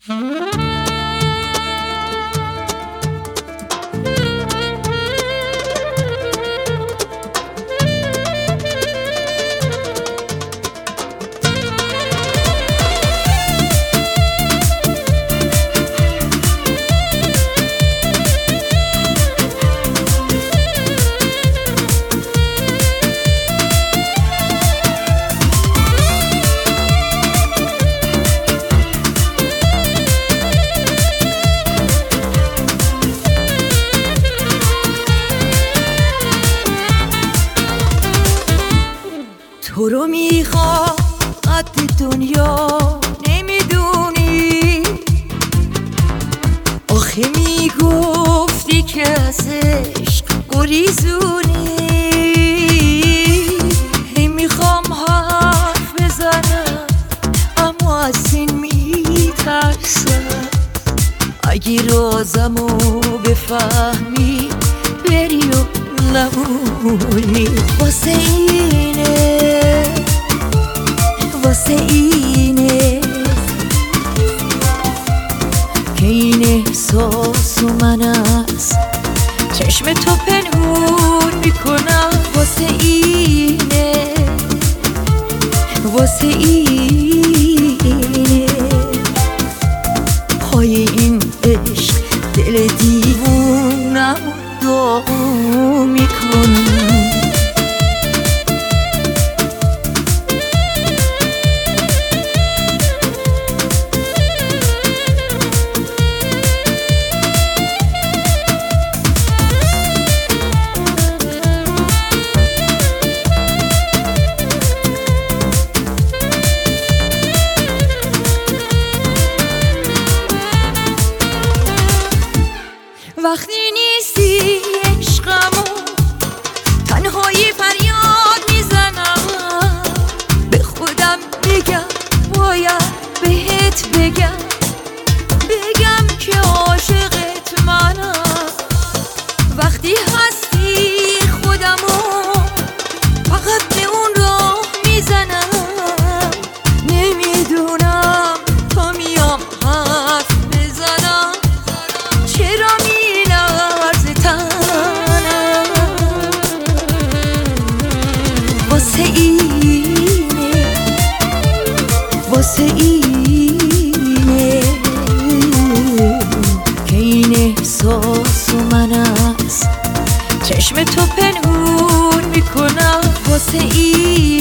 تو رو میخوام قد دنیا نمیدونی، آخه میگفتی که از عشق گریزونی. هی میخوام حرف بزنم اما از این میترسم، اگه رازمو بفهمی بری و نمونی. واسه اینه که این احساس و من از چشم تو پنهون میکنم. واسه اینه پای این عشق دل دیوونم داغون میکنم. وقتی نیستی عشقمو تنهایی فریاد میزنم، به خودم بگم باید بهت بگم که عاشقت منم. وقتی هستی خودمو فقط به اون راه میزنم، نمیدونم تا میام حرف بزنم چرا واسه اینه که این احساس و من از چشم تو پنهون میکنم. واسه